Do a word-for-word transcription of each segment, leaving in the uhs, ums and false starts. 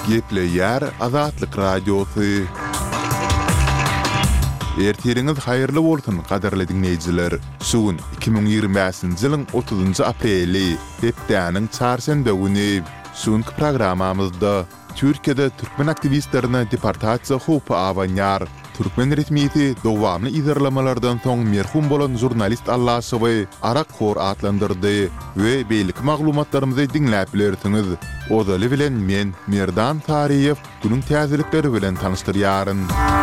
Gepleyer Azatlyk Radiosu. Ertiriniz hayırlı bolsun, qadarly dinleyijiler. Sugun iki bin ýygrimi beşinji ýylyň otuzynjy apreli, hepdäniň çarşembe güni. Sugun programamyzda Türkiýede türkmen aktivistlerine deportasiýa howpy awanýar. Türkmen resmiýeti dowamly izarlamalardan soň merhum bolan jurnalist Allasowy Arakxor atlandyrdy we beýlik maglumatlarymyzy dinläp bilersiňiz. Odaly bilen men Merdan Tariýew günüň täzelikleri bilen tanystyryaryn.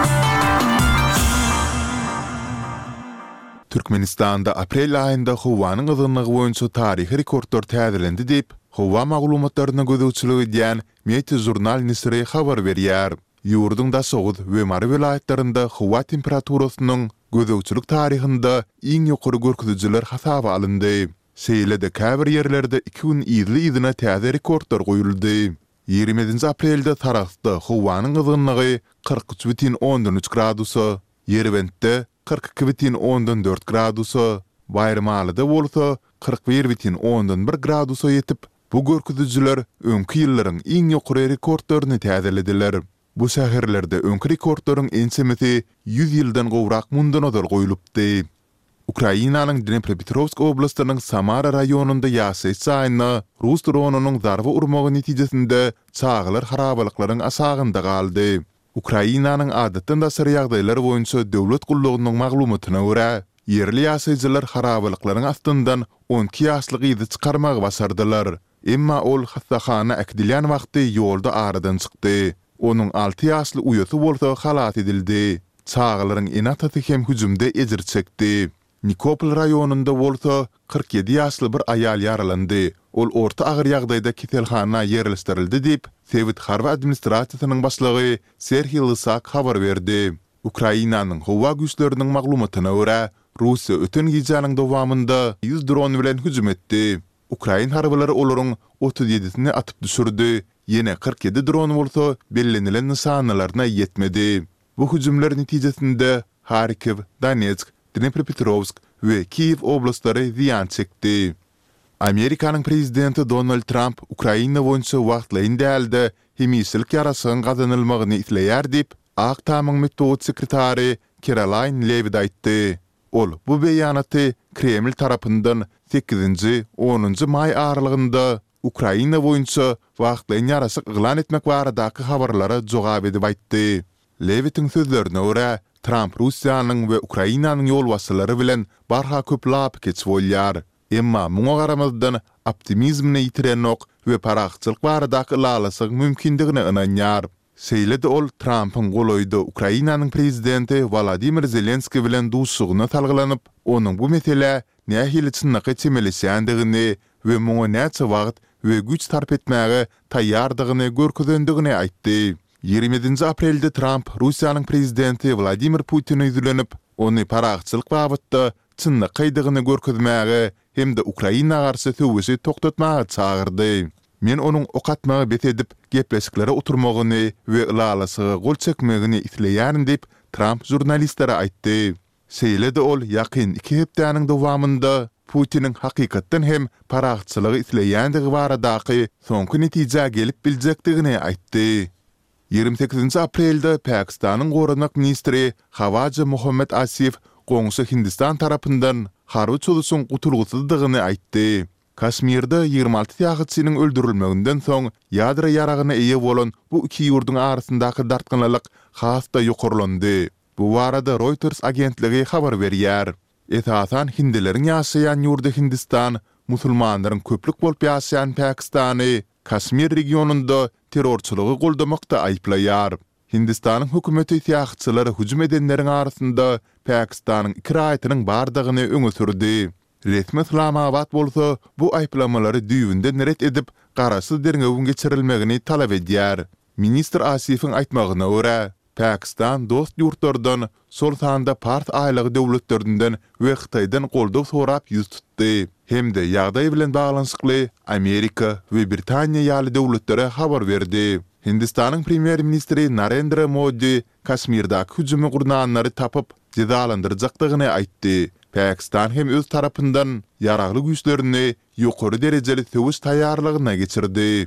Türkmenistanda aprel aýynda howanyň ýzynygy boýunça taryhy rekordlar täzelendi diýip, howa maglumatlaryna gözegçilik edýän Media jurnal Nisri habar berýär. Ýurdun da soğud we Mary vilayetlerinde howa temperaturasynyň gözegçilik taryhynda iň ýokary görkezijler hasaba alyndy. Seýlede käbir ýerlerde iki gün ýyly ýylyna täze rekordlar goýuldy. ýigrimiji aprelde Tarasda howanyň ýzynygy kırk üç butun ondan üç gradusy, Yerebentde kırk iki butun ondan dört gradusy, Bayramalyda bolsa kırk bir butun ondan bir gradusy ýetip, bu görkezijiler öňkü ýyllaryň iň ýokary rekordlaryny täzelediler. Bu şäherlerde öňkü rekordlaryň ensemeti yüz ýyldan gowrak mundan odal goýulypdy. Ukrainanyň Dnepropetrovsk oblastynyň Samara raýonunda ýaşaýan Rus dronunyň zarby urmagy netijesinde çağlar harabalyklaryň asagynda galdy. Ukrainanyň adatdan da sır ýagdaýlar boýunça döwlet gullugynyň maglumatyna görä, yerli ýaşaýjylar harabalyklaryň astyndan on iki ýaşlyk ýygy çykarmagy başardylar. Emma ol hassahana akdilýän wagty ýolda aradan çykdy. Onuň alty ýaşly uýaty bolsa halat edildi. Çağlaryň enaty hem hüjümde ejir çekdi. Nikopol raýonunda bolsa kırk ýedi ýaşly bir aýal ýaralandy. Ol orta agyr ýagdaýda keselhana ýerleşdirildi diýip, Sewit harba administrasiýasynyň başlygy Serhiy Lysak habar berdi. Ukrainanyň howa güýçleriniň maglumatyna görä, Russiýa öten gijanyň dowamında yüz dron bilen hüjüm etdi. Ukrain harbylary olaryň otuz ýedisini atyp düşürdi. Yine kırk yedi dron bolsa bellenilen nysanalarına yetmedi. Bu hüjümler netijesinde Harkiv, Donetsk, Dnepropetrovsk we Kiev oblastları ziyan çekdi. Amerikanyň prezidenti Donald Trump Ukraina boýunça wagtlaýyn dälde hemisilik ýarasyň gazanylmagyny isleýär diýip, Ak Tamyň metod sekretary Caroline Levitt aýtdy. Ol bu beýanaty Kreml tarapyndan sekizinji onunji may aralygynda Ukraina boýunça wagtlaýyn ýarasyk yglan etmek baradaky habarlara jogap edip aýtdy. Levittiň sözlerine görä, Trump Russiýanyň we Ukrainanyň ýolbaşçylary bilen barha köp lap geçip bolýar. Emma muňa garamazdan optimizmni ýitirenok we paraxçylyk baradaky lalasyk mümkindigine ynanýar. Seýlede ol Trumpyň goloýda Ukrainanyň prezidenti Vladimir Zelenski bilen duşsugyna talgylanyp, onuň bu mesele nähili çynnyky çemelişändigini we muňa näçe wagt we güç tarp etmäge taýýardygyny görkezendigini aýtdy. ýigrimiji aprelde Trump Russiýanyň prezidenti Vladimir Putin'i üzülenip, ony paraxçylyk babatda çynnykydygyny görkezmäge hemde Ukraina garşy töwesi toktatmagy çagyrdy. Men onuň okatmagy bet edip, gepleşiklere oturmagyny we ylalasyga gol çekmegini isleýärin diýip Trump jurnalistlere aýtdy. Seýlede ol ýakyn iki hepdäniň dowamında Putin'in hakykatdan hem paraxçylygy isleýändigi baradaky soňky netije gelip biljekdigini aýtdy. ýigrimiji sekizinji aprelde Pakistanyň Goranak ministri Hawaja Mohammed Asif goňsy Hindistan tarapyndan harby çolusyň gutulgusyzdygyny aýtdy. Kaşmirde ýygrimi alty ýagyçynyň öldürilmeginden soň ýadra ýaragyna eýe bolan bu iki ýurdun arasyndaky dartgynlyk hasda ýokarlandy. Bu barada Reuters agentligi habar berýär. Esasan hindileriň ýaşaýan ýurdy Hindistan, musulmanlaryň köplük bolup ýaşaýan Pakistany, Kaşmir regionunda terrorçylygy goldamakda aýplaýar. Hindistanyň hökümeti ýaşçylary hüjüm edenleriň arasynda Pakistanyň iki raýatynyň bardygyny öňe sürdi. Resmi Islamabad bolsa bu aýplamalary düýbünden ret edip, garaşsyz derňegiň geçirilmegini talap edýär. Minister Asif'in aýtmagyna görä, Pakistan dost ýurtlardan, sol sanda part aýlygy döwletlerinden we Hytaýdan goldaw sorap ýüz tutdy. Hemde ýagdaý bilen baglanyşykly Amerika we Britaniýa ýaly döwletlere habar berdi. Hindistanyň premier ministri Narendra Modi Kaşmirdaky hüjümi gurnanlary tapyp jezalandyrjakdygyny aýtdy. Pakistan hem öz tarapyndan ýaragly güýçlerini ýokary derejeli töwüş taýýarlygyna geçirdi.